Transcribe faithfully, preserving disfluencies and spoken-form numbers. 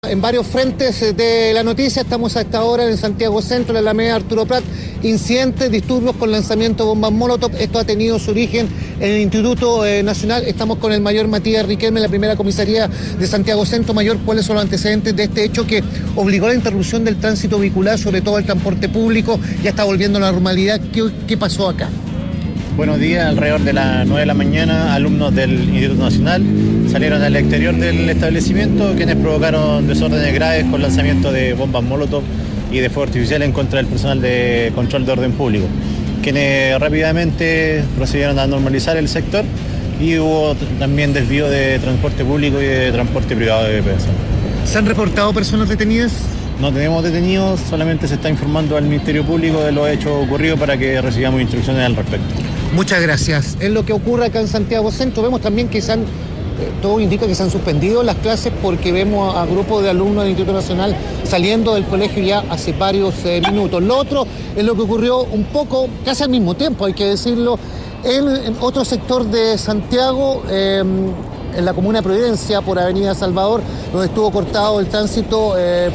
en varios frentes de la noticia. Estamos a esta hora en Santiago Centro, en la Alameda Arturo Prat. Incidentes, disturbios con lanzamiento de bombas molotov. Esto ha tenido su origen en el Instituto eh, Nacional. Estamos con el mayor Matías Riquelme, la primera comisaría de Santiago Centro. Mayor, ¿cuáles son los antecedentes de este hecho que obligó a la interrupción del tránsito vehicular, sobre todo el transporte público? Ya está volviendo a la normalidad. ¿Qué, qué pasó acá? Buenos días, alrededor de las nueve de la mañana, alumnos del Instituto Nacional salieron al exterior del establecimiento, quienes provocaron desórdenes graves con lanzamiento de bombas molotov y de fuego artificial en contra del personal de control de orden público, quienes rápidamente procedieron a normalizar el sector y hubo también desvío de transporte público y de transporte privado de personas. ¿Se han reportado personas detenidas? No tenemos detenidos, solamente se está informando al Ministerio Público de los hechos ocurridos para que recibamos instrucciones al respecto. Muchas gracias. Es lo que ocurre acá en Santiago Centro. Vemos también que se han, eh, todo indica que se han suspendido las clases porque vemos a, a grupos de alumnos del Instituto Nacional saliendo del colegio ya hace varios eh, minutos. Lo otro es lo que ocurrió un poco, casi al mismo tiempo, hay que decirlo, en, en otro sector de Santiago, eh, en la comuna de Providencia, por Avenida Salvador, donde estuvo cortado el tránsito eh,